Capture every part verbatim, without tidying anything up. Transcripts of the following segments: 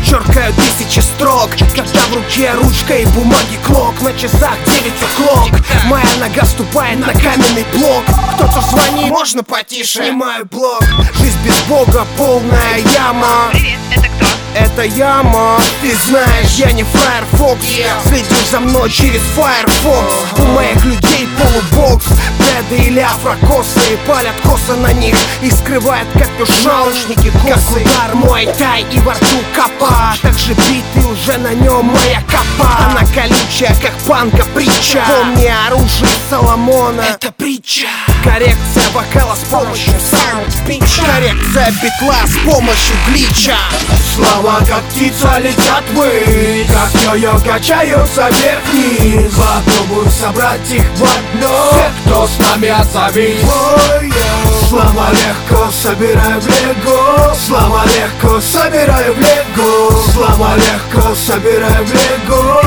черкаю тысячи строк, когда в руке ручка и бумаги клок. На часах девять о'клок, моя нога ступает на каменный блок. Кто-то звонит, можно потише? Снимаю блок. Жизнь без Бога полная яма. Привет, это кто? Это яма. Ты знаешь, я не Firefox. Следишь за мной через Firefox. У моих людей полубокс, бреды или афрокосы. Палят косо на них и скрывают капюшон. Наушники косы, как удар мой тай и во рту капа. Также битый уже на нем моя капа. Она колючая, как панка притча. Помни оружие Соломона, это притча. Коррекция вокала с помощью саунд-пича. Коррекция битла с помощью глича. Слова как птица летят ввысь, как йо-йо качаются вверх-вниз. Попробуем собрать их в одно. Все, кто с нами, отзовись. Слова легко собираю в лего. Слова легко собираю в лего. Слова легко собираю в лего.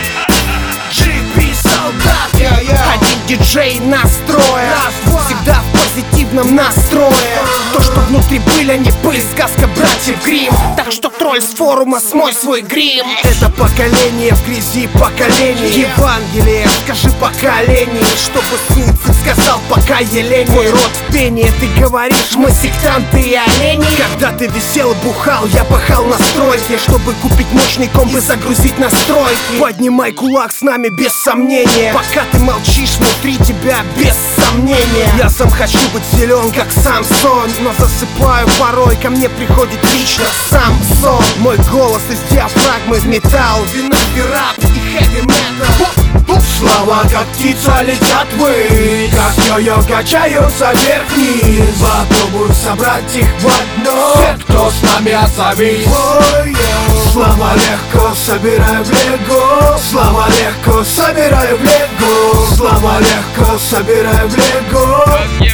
джи пи солдат, один диджей настроя, всегда в позитивном настрое. То, что внутри пыль, а не пыль, сказка братьев Гримм. Так что тролль с форума, смой свой грим. Это поколение в грязи поколений. Евангелие, скажи поколение, чтобы сын сказал пока Елене. Твой рот в пении, ты говоришь, мы сектанты и олени. Когда ты висел и бухал, я пахал на стройке, чтобы купить мощный комп и загрузить настройки. Поднимай кулак с нами без сомнения. Пока ты молчишь, внутри тебя без сомнения. Я сам хочу быть силен, как Самсон, но засыпаю порой, ко мне приходит лично сам сон. Мой голос из диафрагмы в металл, вина, рап и хэви метал. Слова как птица летят ввысь, как йо-йо качаются вверх-вниз. Попробуем собрать их в одно. Все, кто с нами, отзовись. Слова легко собираю в лего. Слова легко собираю в лего. Слова легко собираю в лего.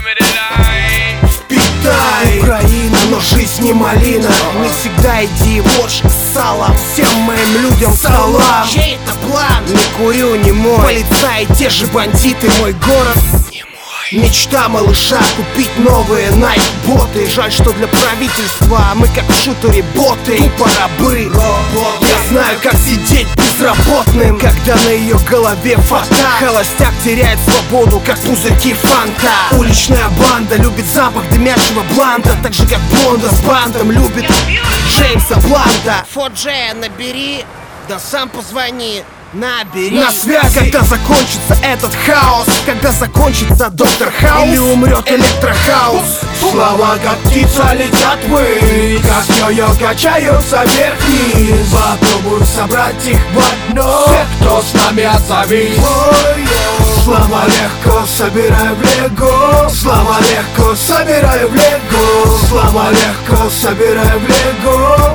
Впитай, Украина, но жизнь не малина. Не всегда иди ложь с салом. Всем моим людям салам. Чей это план? Не курю, не мой. Полицаи, те же бандиты, мой город не мой. Мечта малыша купить новые найк-боты. Жаль, что для правительства мы как в шутере боты. Тупо рабы. Я знаю, как сидеть безработным, когда на ее голове фата. Холостяк теряет свободу, как пузырьки фанта. Уличная банда любит запах дымящего бланта, так же как Блонда с бандом любит Джеймса Бланда. фор джей набери, да сам позвони. Набери. На связь, когда закончится этот хаос, когда закончится Доктор Хаус или умрет Электрохаус. Слова как птица летят ввысь, как йо-йо качаются вверх-вниз. Попробуем собрать их в одно. Все, кто с нами, отзовись. Слова легко собираю в лего. Слова легко собираю в лего. Слова легко собираю в лего.